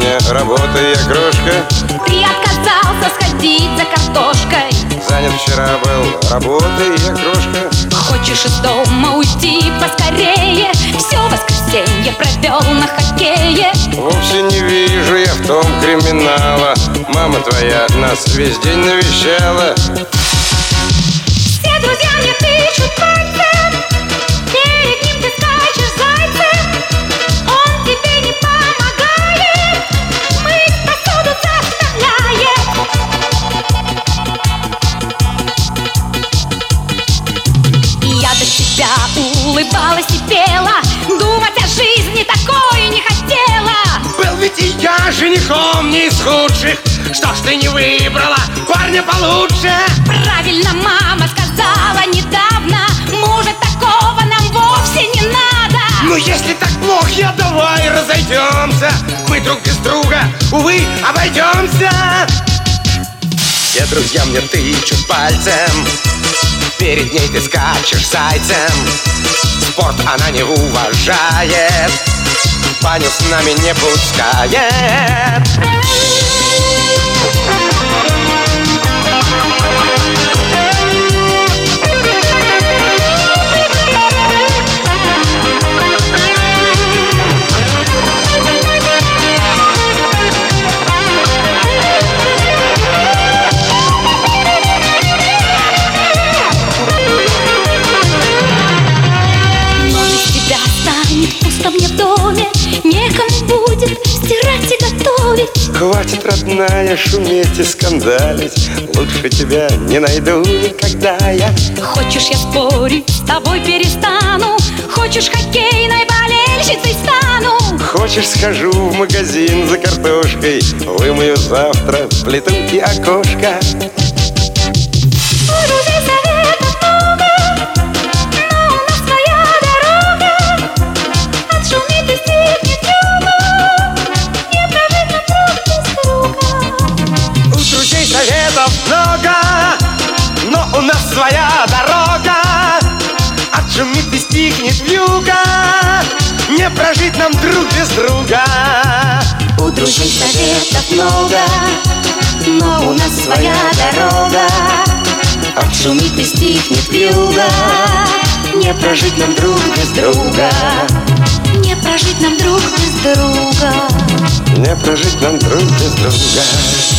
мне работы, я крошка. Ты отказался сходить за картошкой. Занят вчера был работой, я крошка. Хочешь из дома уйти поскорее? Все воскресенье провел на хоккее. Вовсе не вижу я в том криминала. Мама твоя нас весь день навещала. Все друзья мне тычут пальцем, перед ним ты скачешь зайцем. Он тебе не помогает, мыть посуду заставляет. И я до тебя улыбалась и пела, думать о жизни такой не хотела. Был ведь и я женихом не из худших. Что ж ты не выбрала парня получше? Правильно мама сказала недавно, мужа такого нам вовсе не надо. Ну если так плохо, давай разойдемся. Мы друг без друга, увы, обойдемся. Все друзья мне тычут пальцем, перед ней ты скачешь зайцем. Спорт она не уважает, в баню с нами не пускает. Пусто мне в доме, некому будет стирать и готовить. Хватит, родная, шуметь и скандалить. Лучше тебя не найду никогда я. Хочешь, я спорить с тобой перестану? Хочешь, хоккейной болельщицей стану? Хочешь, схожу в магазин за картошкой, вымою завтра плиту и окошко. У друзей советов много, но у нас своя дорога. Отшумит и стихнет вьюга, не прожить нам друг без друга. У друзей советов много, но у нас своя дорога. Отшумит и стихнет вьюга, не прожить нам друг без друга. У друзей советов много, но у нас своя дорога. Отшумит и стихнет вьюга, не прожить нам друг без друга. Не прожить нам друг без друга. Не прожить нам друг без друга.